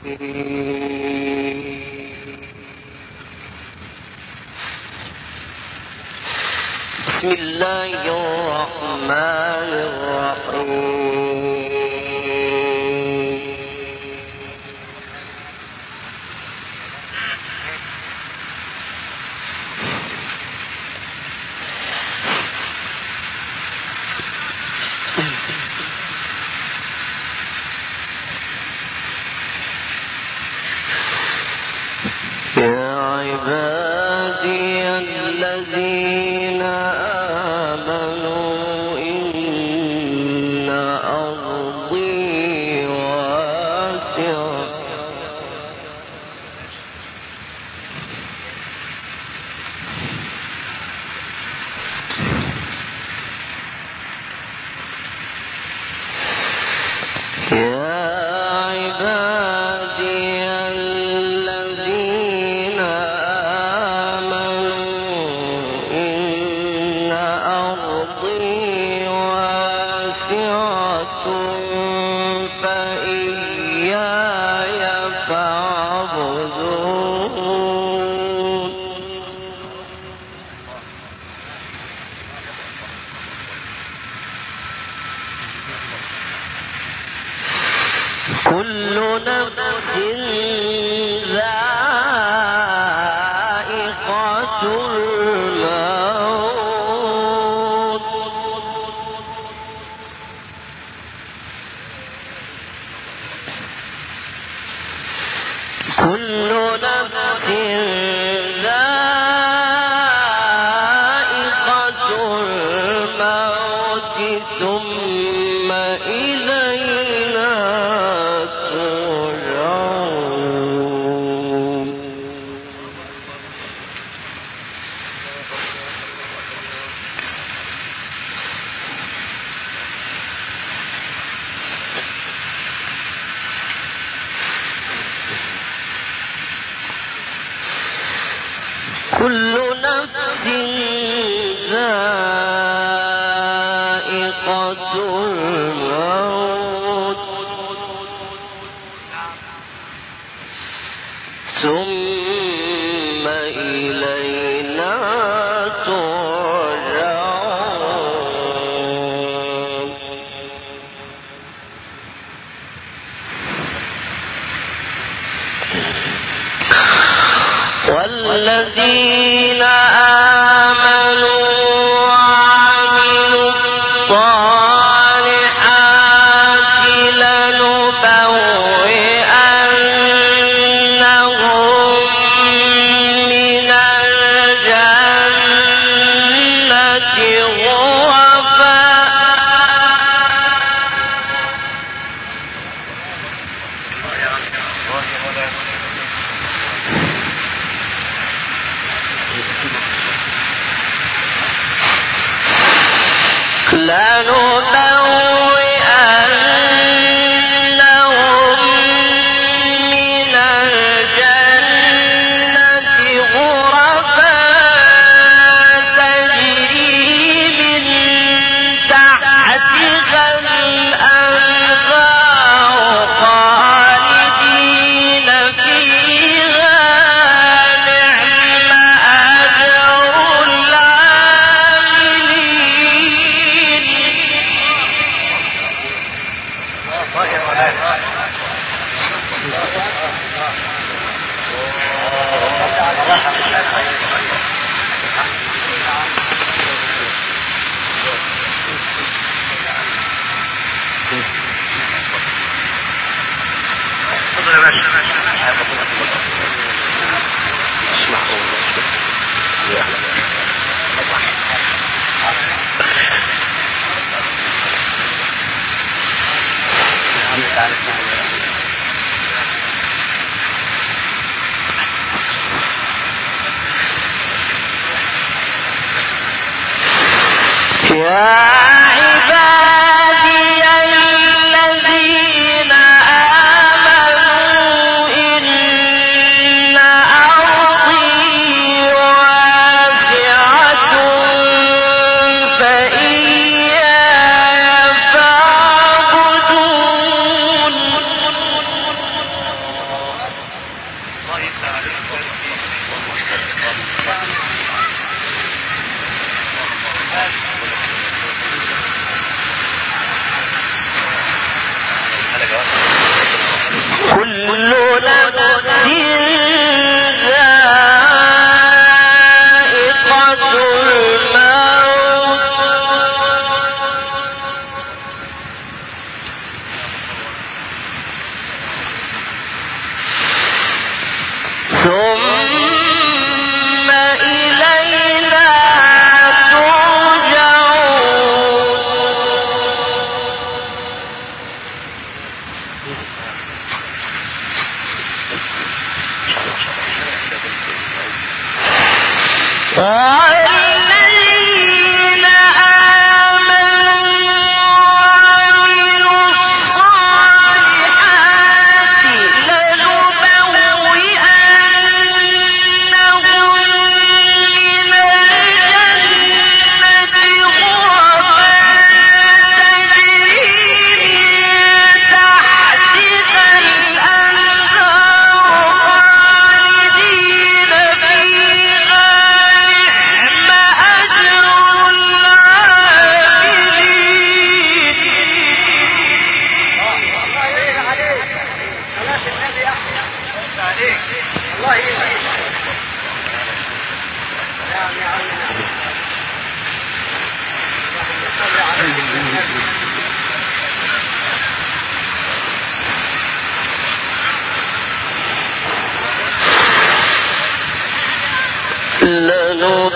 بسم الله الرحمن الرحيم. يا عبادي الذين آمنوا إن أرضي واسعة كل نفس ذائقة الموت كل نفس ذائقة الموت ثم إلينا ترجعون. كل نفس ذائقة الموت ثم إلينا ترجعون. والذين آمنوا وعملوا الصالحات لنبوئنهم من الجنة غرفا تجري من تحتها الأنهار خالدين فيها نعم أجر العاملين. يا عبادي الذين آمنوا إن أرضي واسعة فإياي فاعبدون.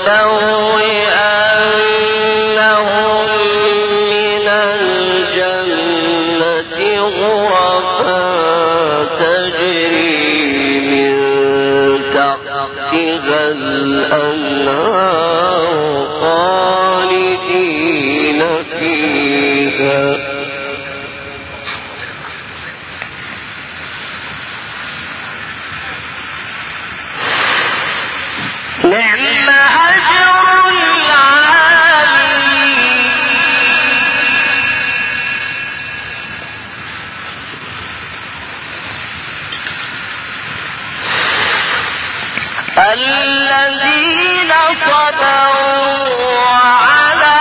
الذين صبروا وعلى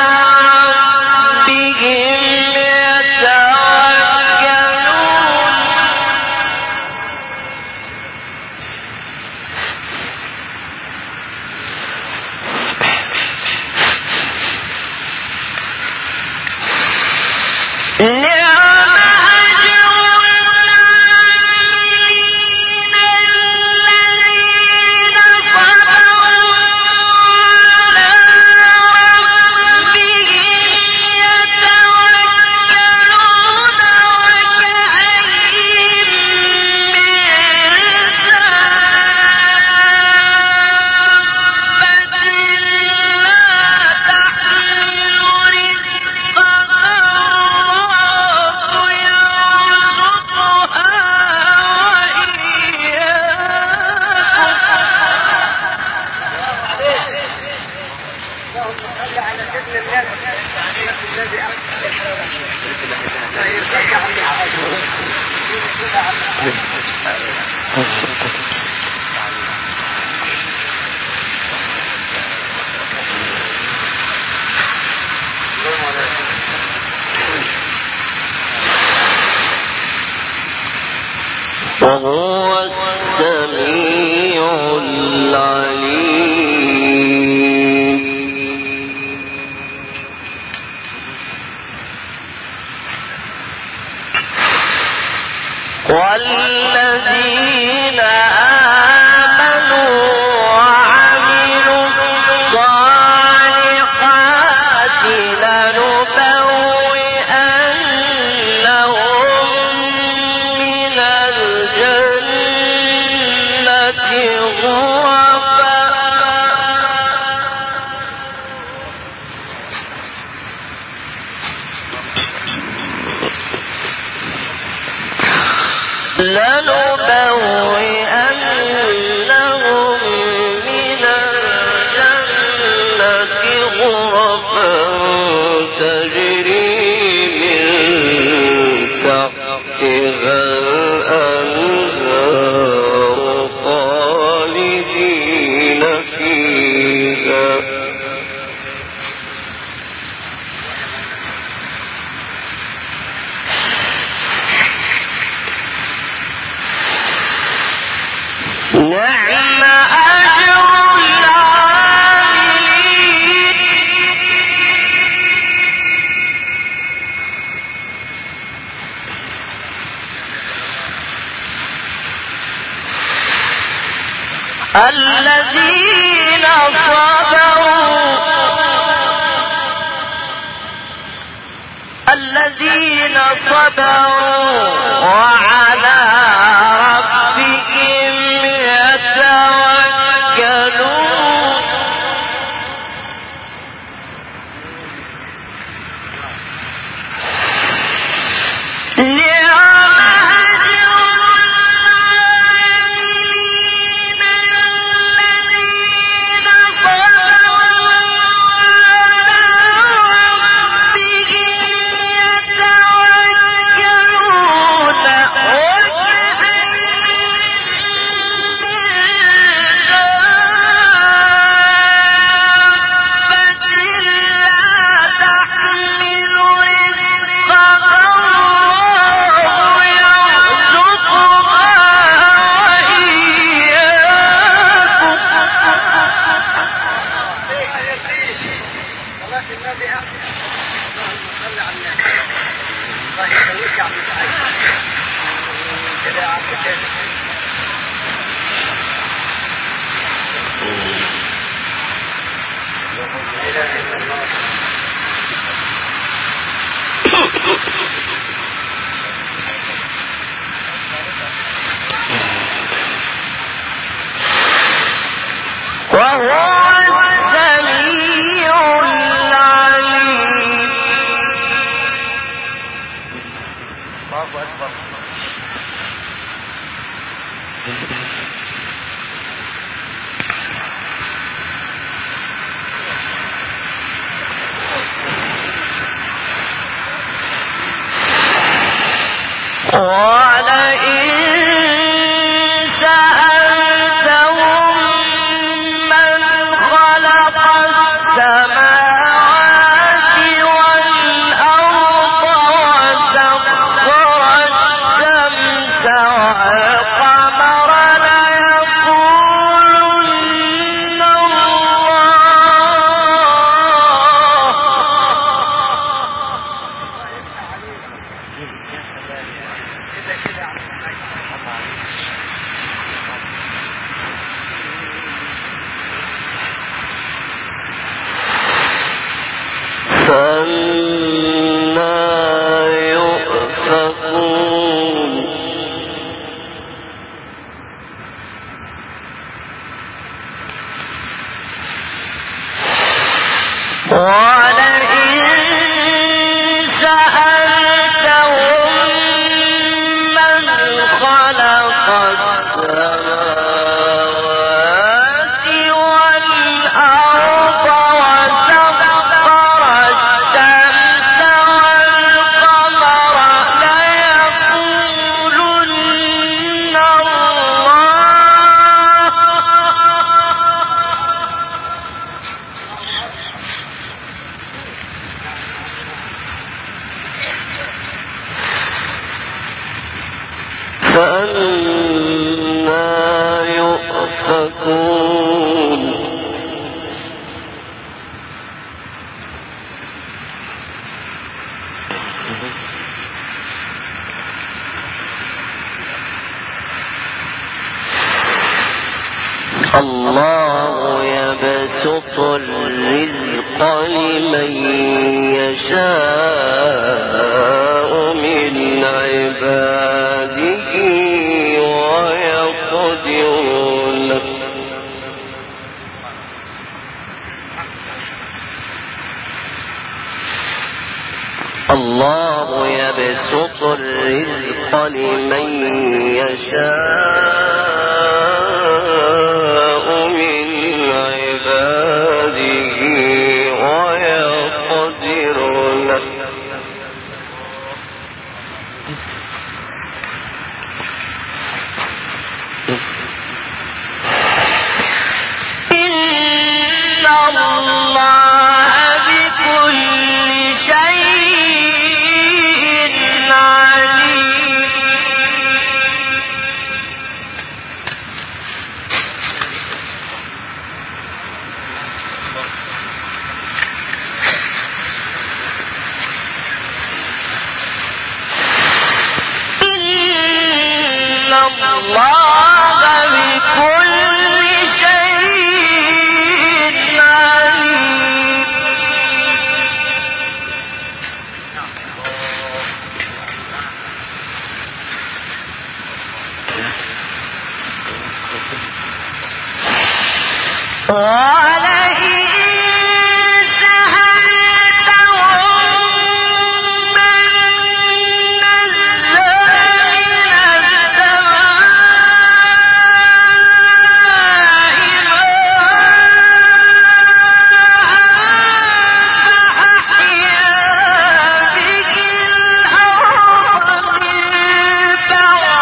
ربهم يتوكلون وهو السميع العليم. والذين آمنوا وعملوا الصالحات لنبوئنهم من الجنة غرفا تجري من تحتها الأنهار خالدين فيها نعم أجر العاملين. الذين صبروا وعلى ربهم يتوكلون. نعم أجر العاملين الذين صبروا وعلى ربهم يتوكلون. الله يبسط الرزق لمن يشاء من عباده ويقدر له الله يبسط الرزق لمن يشاء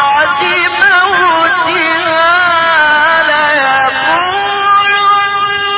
ليقولن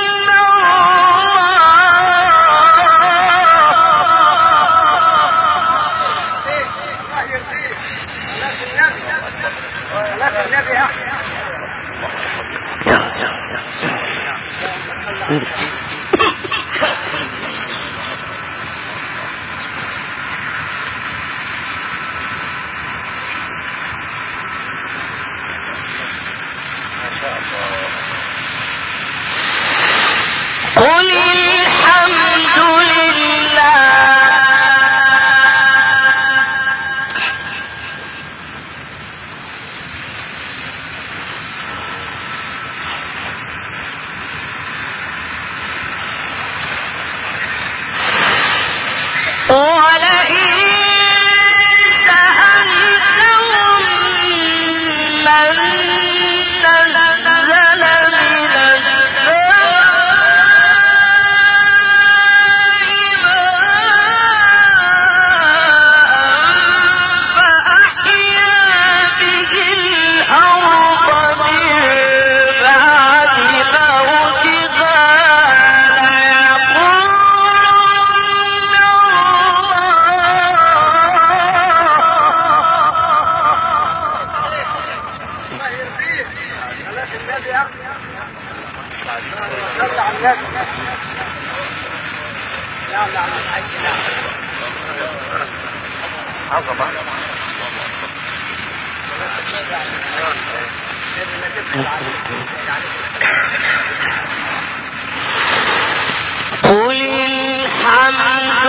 قل الحمد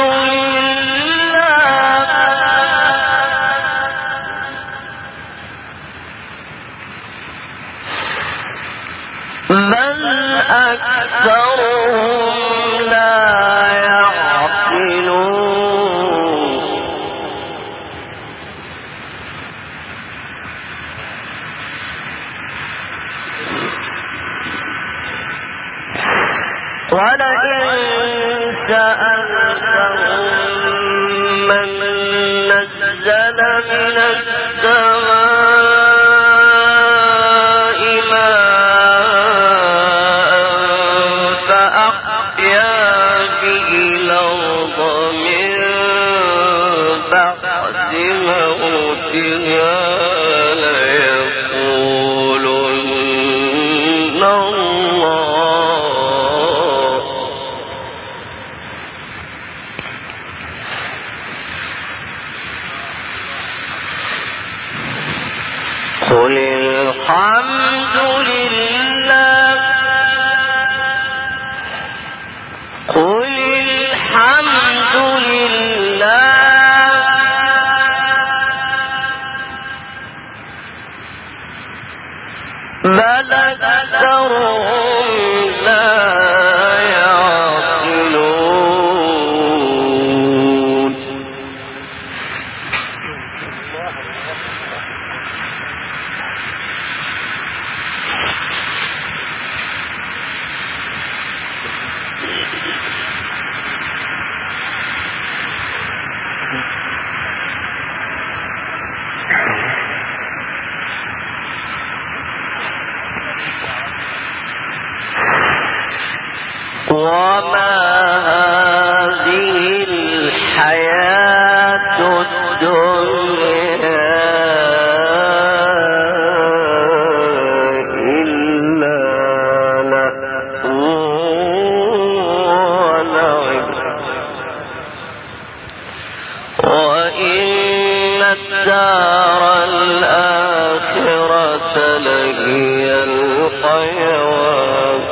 لله بل أكثرهم لا يعقلون ولئن سألتهم من نزل من السماء ماء فأحيا به الأرض من بعد موتها ليقولن الله قل الحمد لله قل الحمد لله بل أكثرهم لا يعقلون وما هذه الحياة الدنيا إلا لهو ولعب وإن الدار الآخرة لهي الحيوان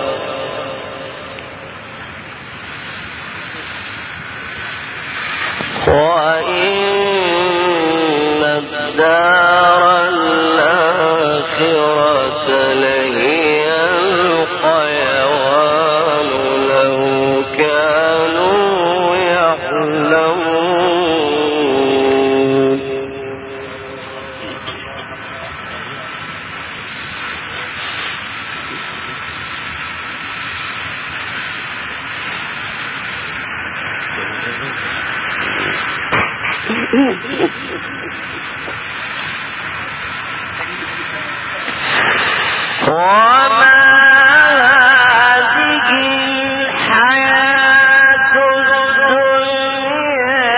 وإن الدار الآخرة لهي الحيوان لو كانوا يعلمون وما هذه الحياة الدنيا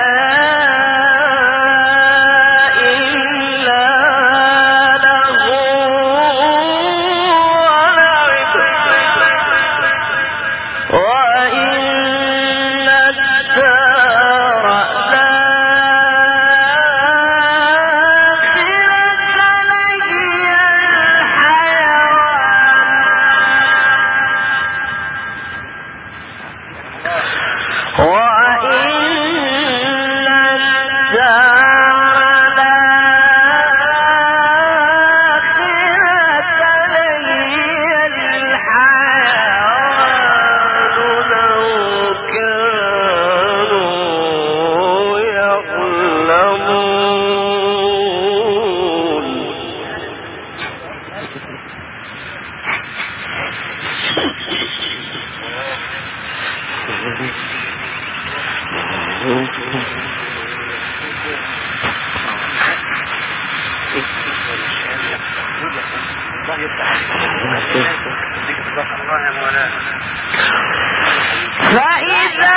إلا لهو ولعب وإن الدار فإذا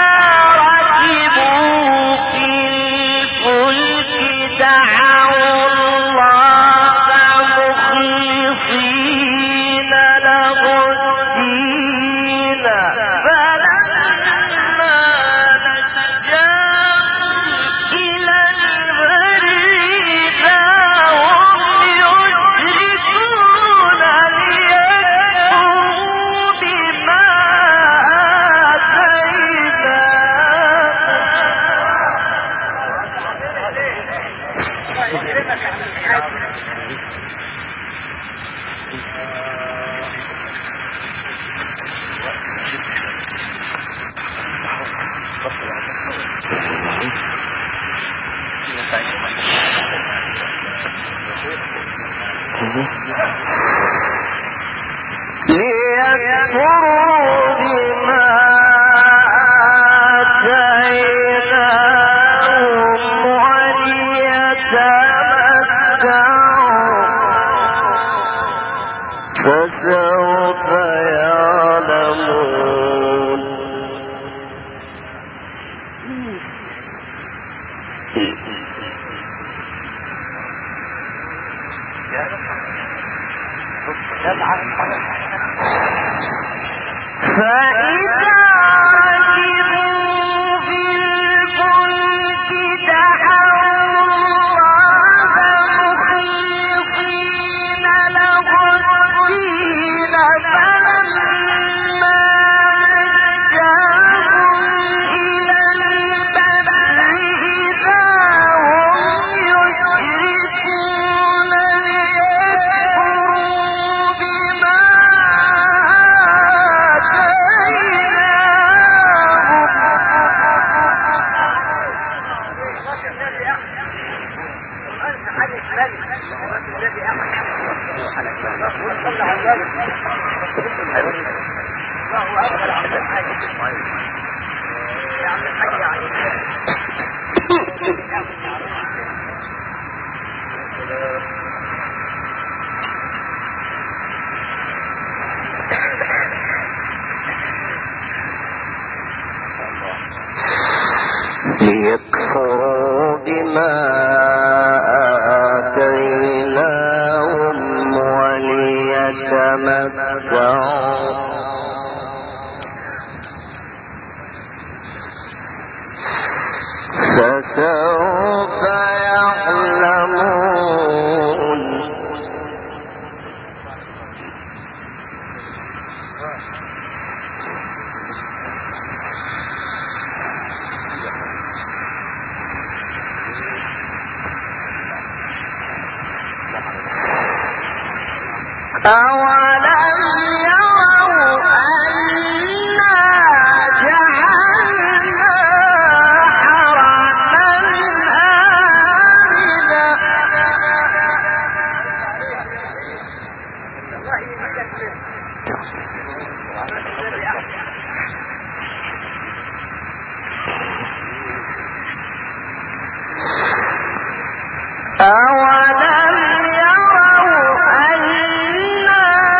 ركبوا في الفلك دعوا الله مخلصين له الدين فلما نجاهم إلى البر ليكفروا بما آتيناهم وليتمتعوا فسوف يعلمون. فإذا ركبوا في الفلك دعوا الله مخلصين له الدين فلما نجاهم إلى البر إذا هم يشركون ليكفروا بما ليكفروا بما آتيناهم وليتمتعوا فسوف يعلمون. أولم يروا أنا جعلنا حرما آمنا أولم يروا أنا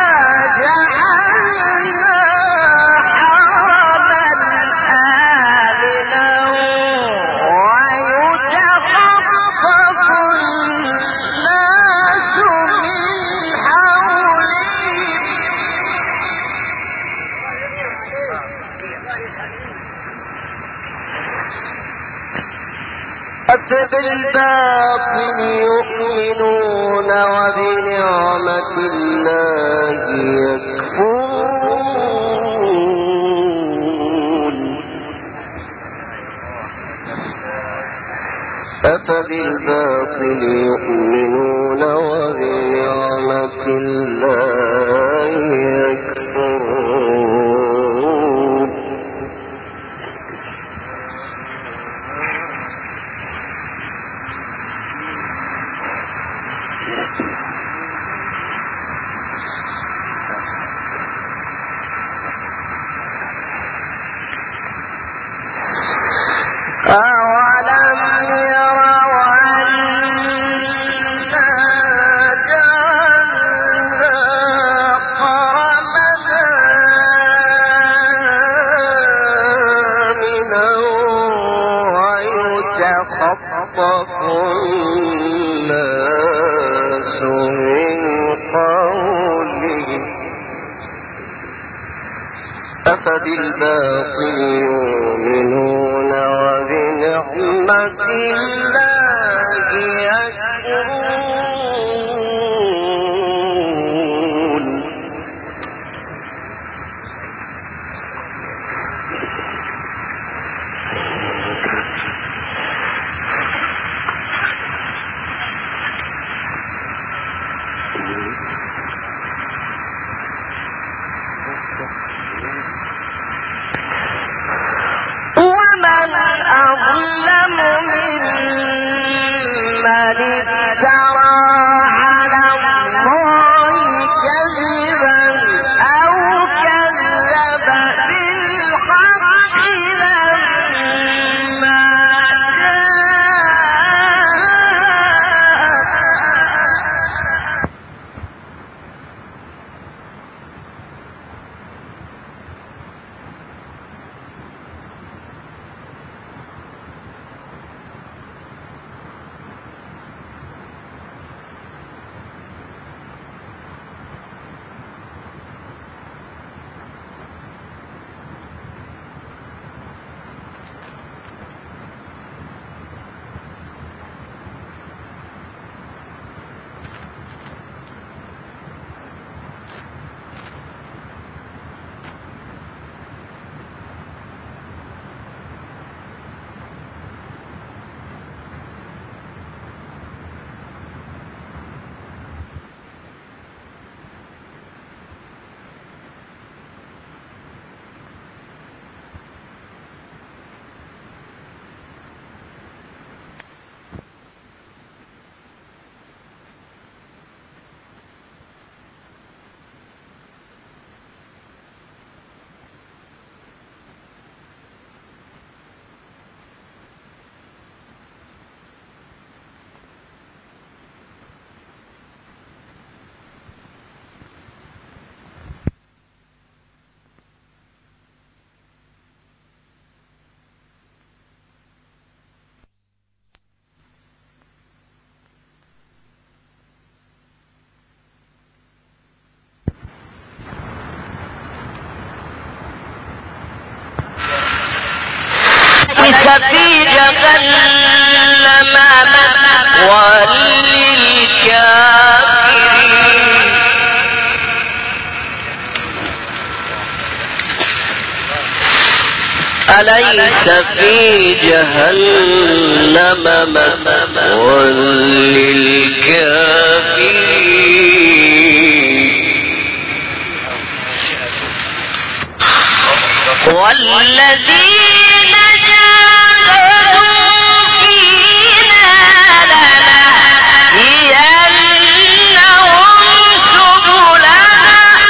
جعلنا حرما آمنا ويتخطف الناس من حولهم أفبالباطل يؤمنون وبنعمة الله يكفرون. أفبالباطل يؤمنون وبنعمة الله يكفرون. أولم يروا أنا جعلنا حرما آمنا ويتخطف الناس من حولهم أفبالباطل يؤمنون وبنعمة الله يكفرون. ومن أظلم ممن افترى على الله كذبا أو كذب بالحق لما جاء. في جهنم وللكافرين. أليس في جهنم مثوى للكافرين والذين جاهدوا فينا لنهدينهم سبلنا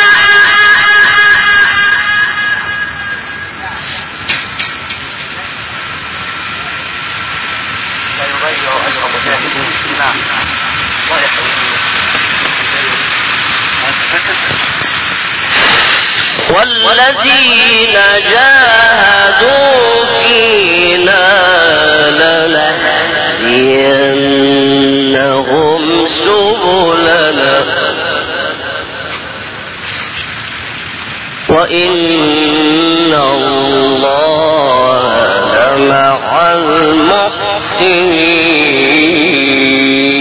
والذين جاهدوا فينا لنهدينهم سبلنا وإن الله لمع المحسنين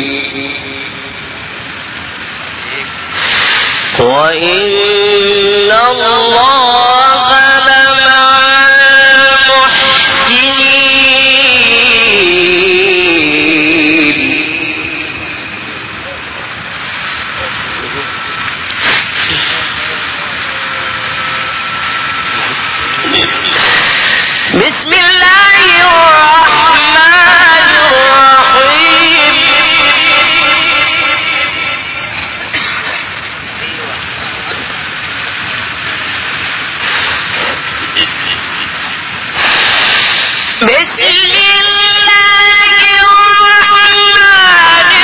وإن الله لمع المحسنين. بسم الله الرحمن الرحيم. بسم الله الرحمن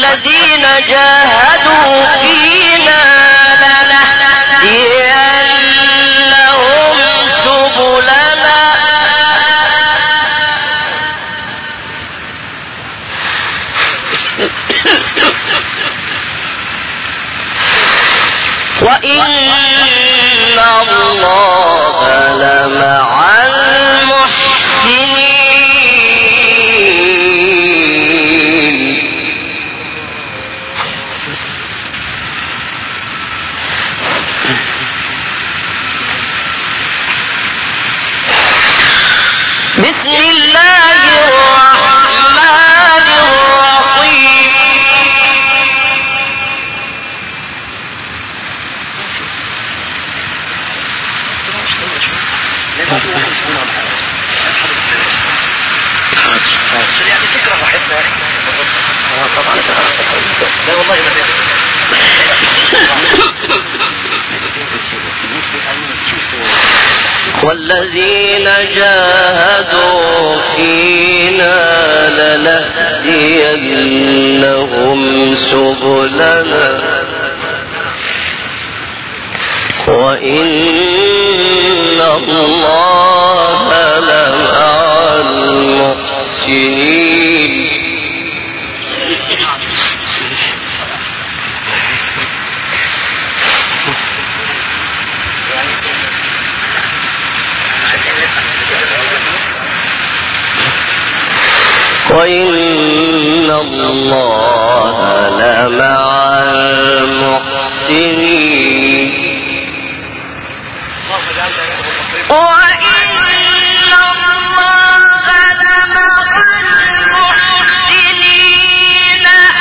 والذين جاهدوا فينا لنهدينهم سبلنا وإن الله لمع المحسنين. بسم الله الرحمن الرحيم. يعني تكره راحتنا طبعا لا والله ما والذين جاهدوا فينا لنهدينهم سبلنا وإن الله لمع المحسنين. وإن الله لمع المحسنين. وإن الله لمع المحسنين.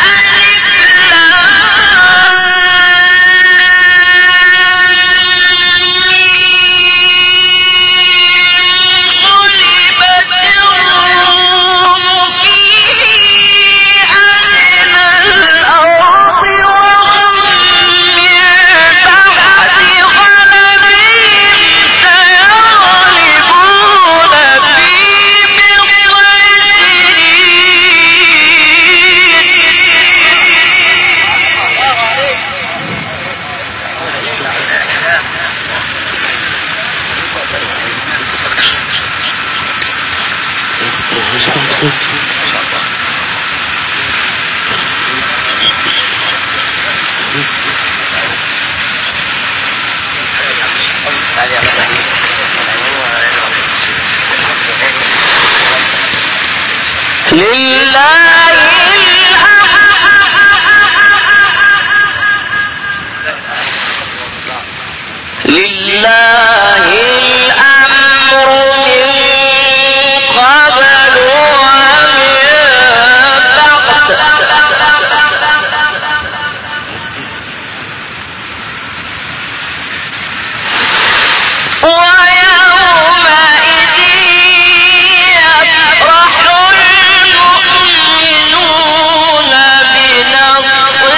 لله الأمر من قبل ومن بعد. ويومئذ يفرح المؤمنون بنصر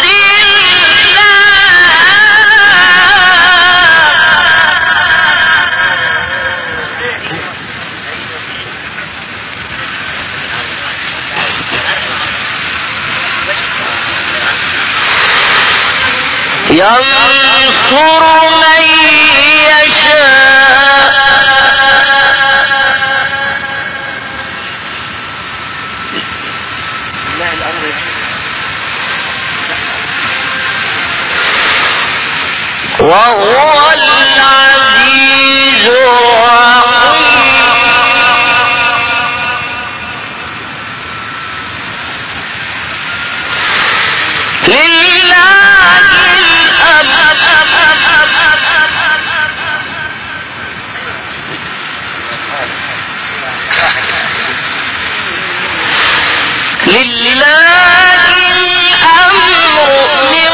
ينصر من يشاء وهو العزيز الرحيم. لله الأمر من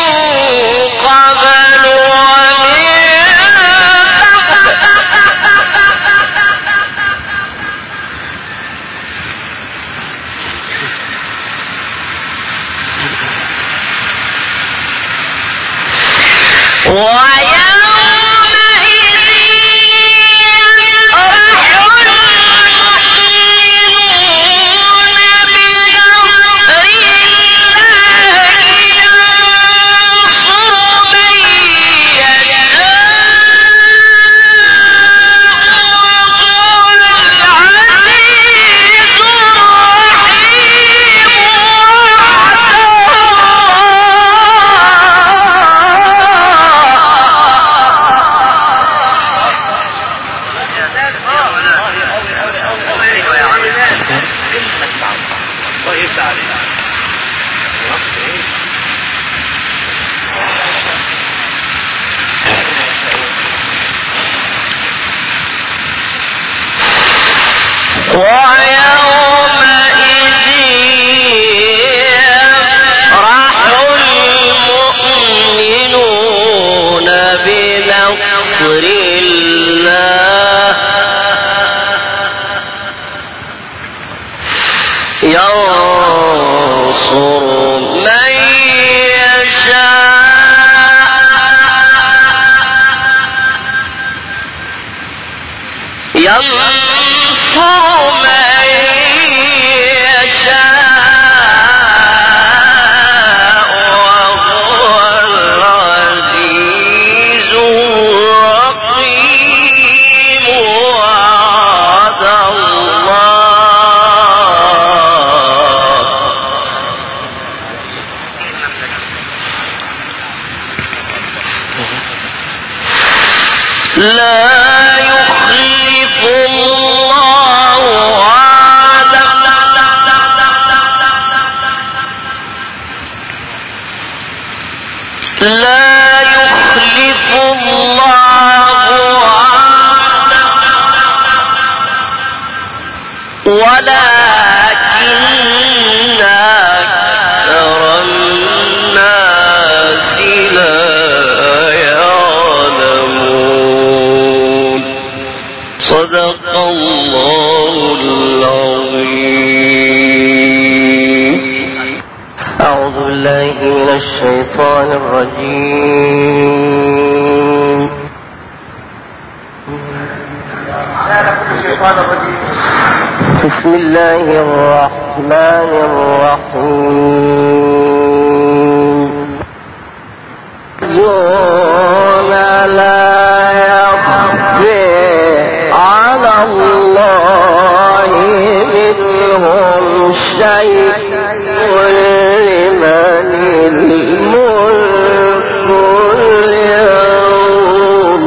قبل ومن ويومئذ ويومئذ يفرح المؤمنون بنصر الله ينصر من يشاء وهو العزيز الرحيم وعد الله لا يخلف الله وعده لا يخلف الله وعده ولكن أكثر الناس لا يعلمون صدق الله العظيم. أعوذ بالله من الشيطان الرجيم. بسم الله الرحمن الرحيم. يوم لا يخفي على الله منهم شيء لمن الملك اليوم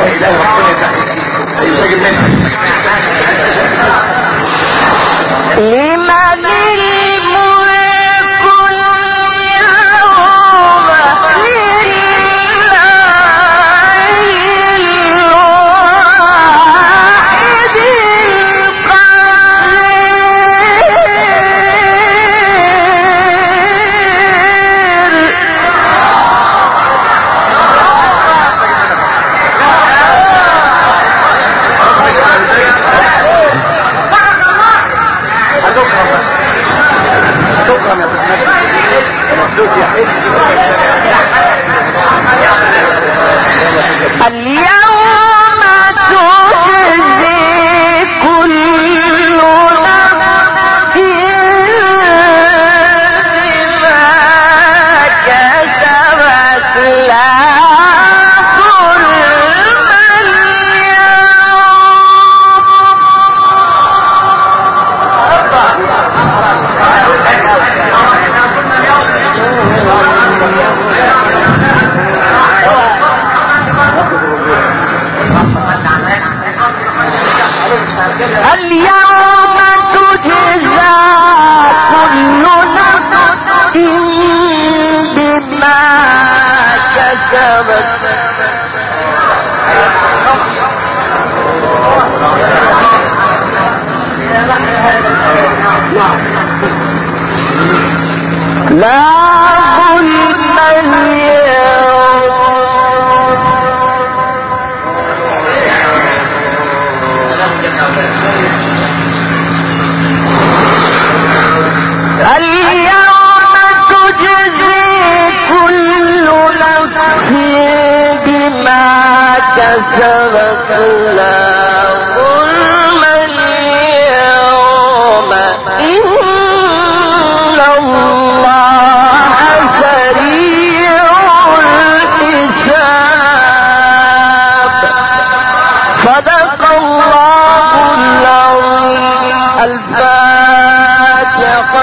لمن الملك اليوم اليوم تجزي كل نفس بما كسبت لا ظلم اليوم تجزى كل نفس بما كسبت لا ظلم اليوم تجزي كل نفس بما كسبت لا ظلم اليوم إن الله سريع الحساب صدق الله العظيم الفاتحة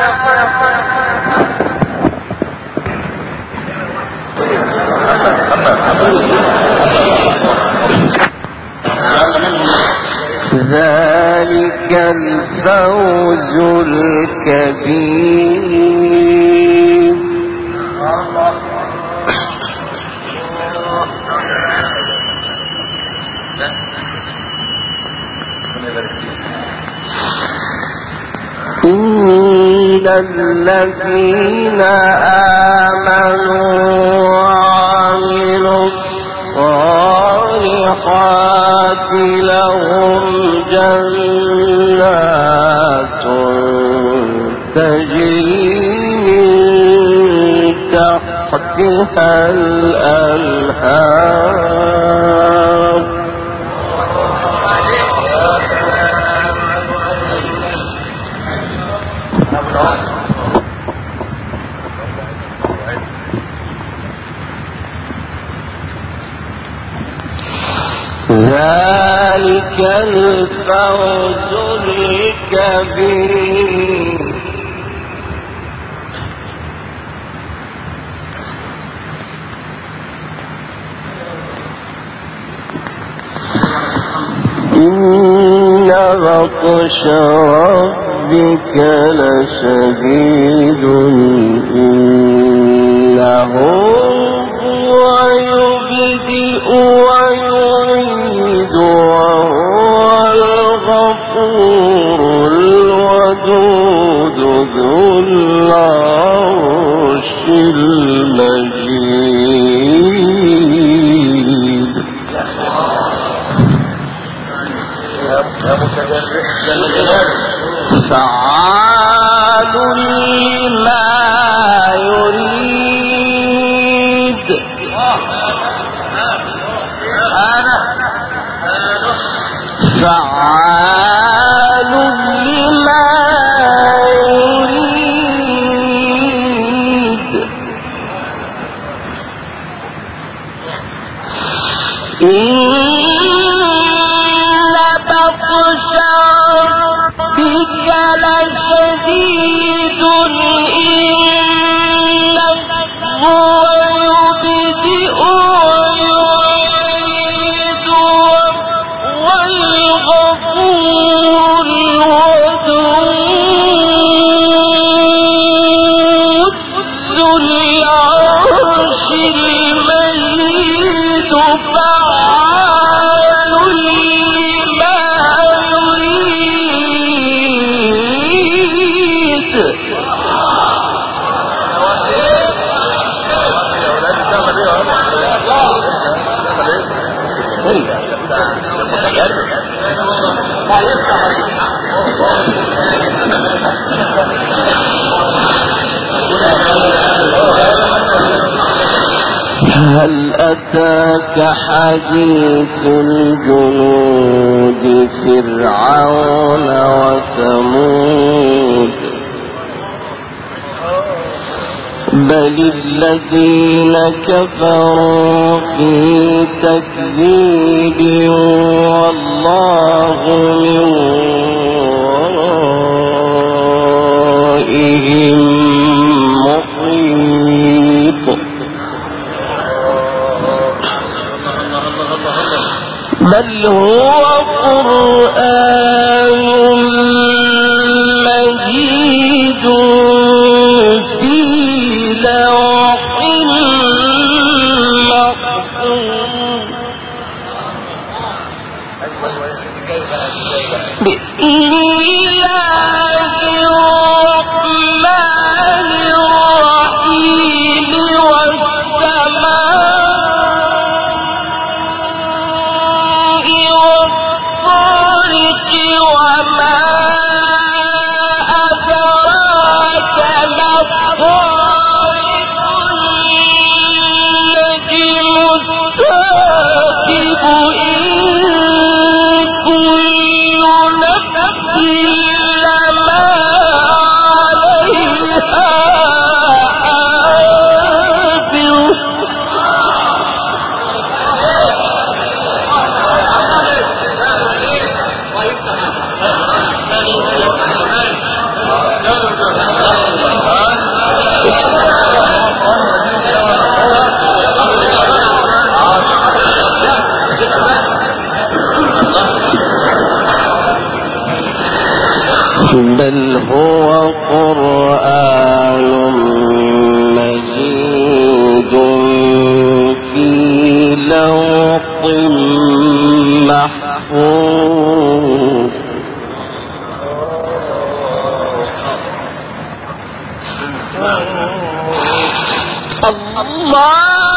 ذلك الفوز الكبير إن الذين آمنوا وعملوا الصالحات لهم جنات تجري من تحتها الأنهار ذلك الفوز الكبير إن بطش ربك لشديد إنه هو يبدئ ويعيد وهو الغفور الودود ذو العرش المجيد فعال لما يريد فعال لما يريد بطش ربك لشديد إنه هو يبدئ ويعيد هل أتاك حديث الجنود فرعون وثمود بل الذين كفروا في تكذيب والله من ورائهم محيط بل هو قرآن مجيد في لوح محفوظ بسم الله الرحمن الرحيم والسماء والطارق وما أدراك ما الطارق النجم الثاقب إن كل نفس لما عليها حافظ بل هو قرآن مجيد في لوح محفوظ الله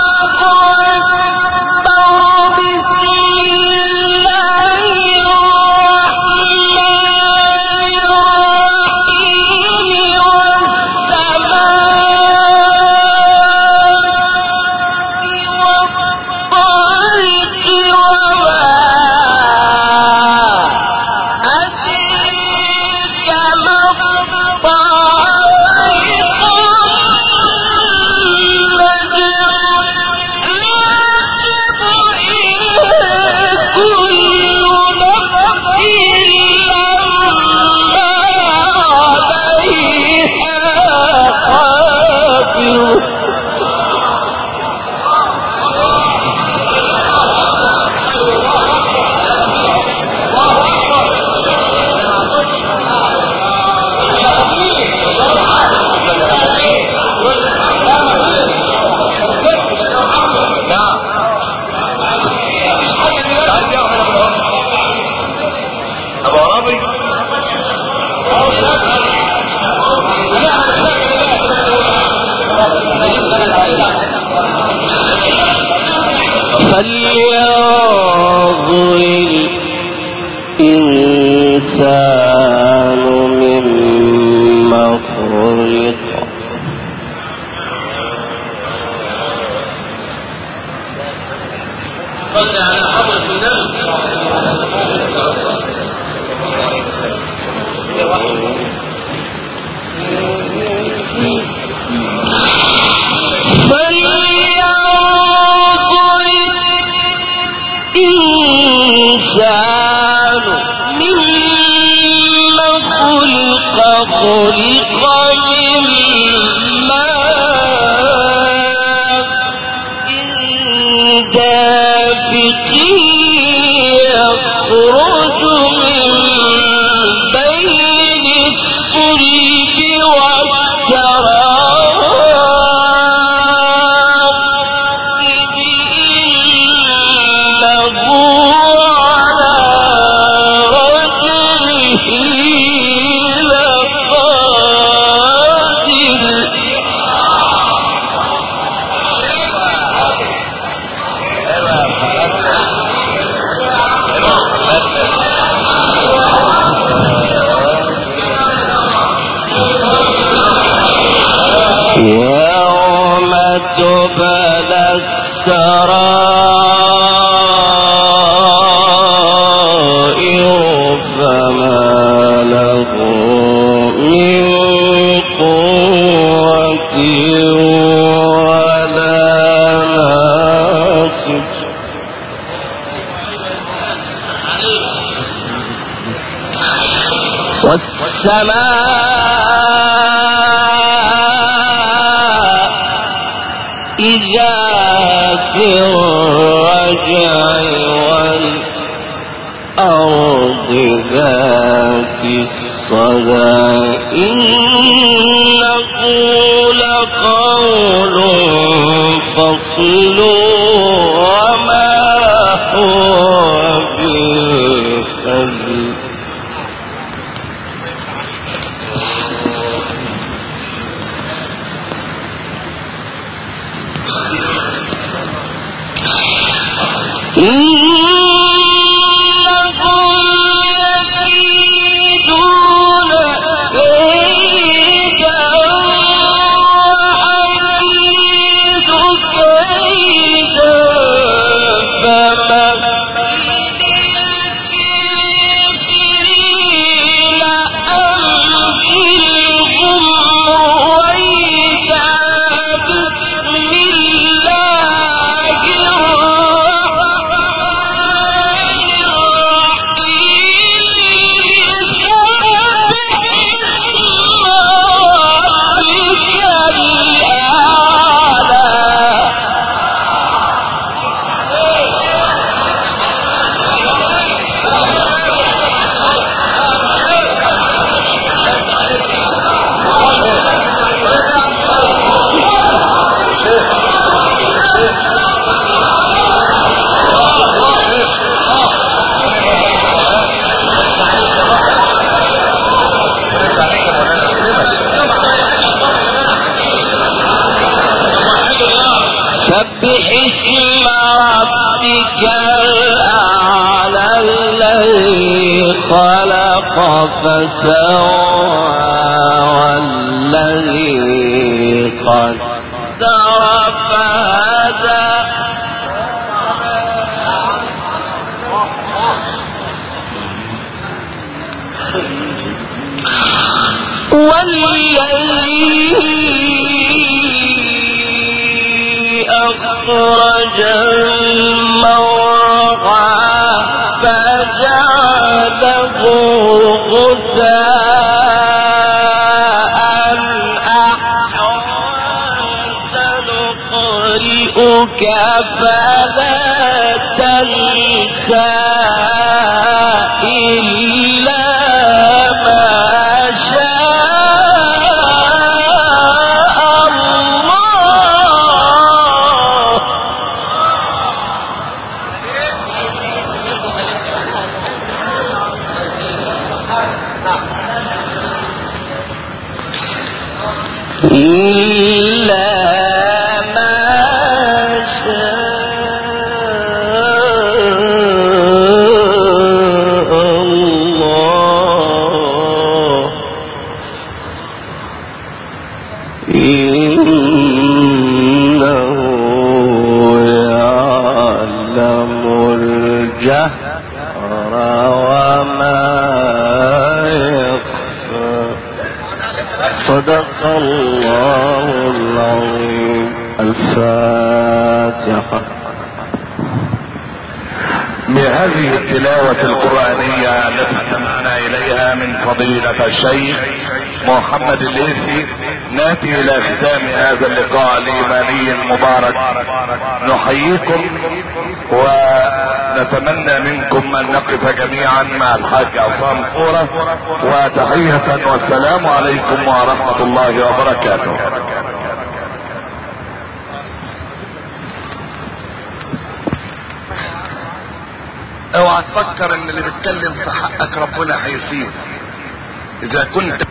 فلينظر الإنسان مما خلق صل على حضرة النبي الإنسان مما خلق من ماء دافق يخرج من بين الصلب والترائب إنه على رجعه لقادر قبل السرائر فما له من قوة ولا ناصر والسماء ذات الرجع والأرض ذات الصدع إنه لقول فصل وما هو بالهزل سبح اسم ربك الأعلى الذي خلق فسوى والذي قدر فهدى أخرج المرعى فجعله غثاء أحوى سنقرئك فلا تنسى إلا ما إلا ما شاء الله إنه يعلم الجهر وما يخفى صدق الله العظيم. الفاتحة. بهذه التلاوة القرآنية التي استمعنا إليها من فضيلة الشيخ محمد الليثي ناتي إلى ختام هذا اللقاء الإيماني المبارك. نحييكم ونتمنى منكم أن نقف جميعا مع الحاج عصام قورة وتحية والسلام عليكم ورحمة الله وبركاته. اوعى تفكر ان اللي بيتكلم في حقك ربنا هيسيب. اذا كنت